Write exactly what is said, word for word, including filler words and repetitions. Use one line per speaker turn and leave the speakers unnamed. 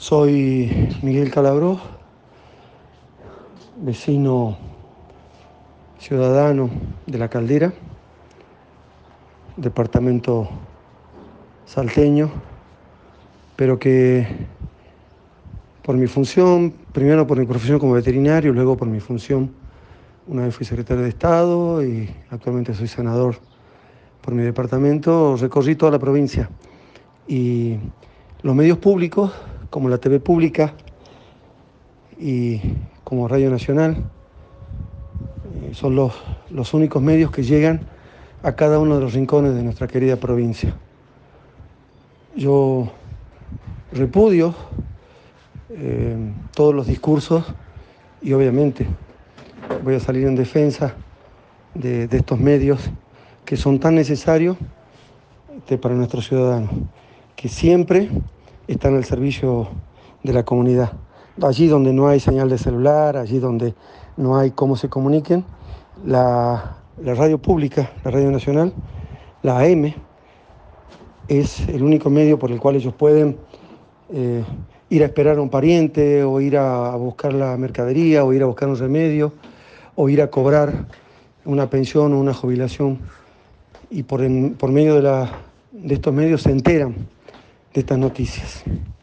Soy Miguel Calabró, vecino ciudadano de La Caldera, departamento salteño, pero que por mi función, primero por mi profesión como veterinario, luego por mi función, una vez fui secretario de Estado y actualmente soy senador por mi departamento, recorrí toda la provincia. Y los medios públicos, como la T V pública y como Radio Nacional, eh, son los, los únicos medios que llegan a cada uno de los rincones de nuestra querida provincia. Yo repudio eh, todos los discursos y obviamente voy a salir en defensa de, de estos medios que son tan necesarios este, para nuestros ciudadanos, que siempre están al servicio de la comunidad. Allí donde no hay señal de celular, allí donde no hay cómo se comuniquen, la, la radio pública, la radio nacional, la A M, es el único medio por el cual ellos pueden eh, ir a esperar a un pariente, o ir a, a buscar la mercadería, o ir a buscar un remedio, o ir a cobrar una pensión o una jubilación. Y por, en, por medio de, la, de estos medios se enteran de estas noticias.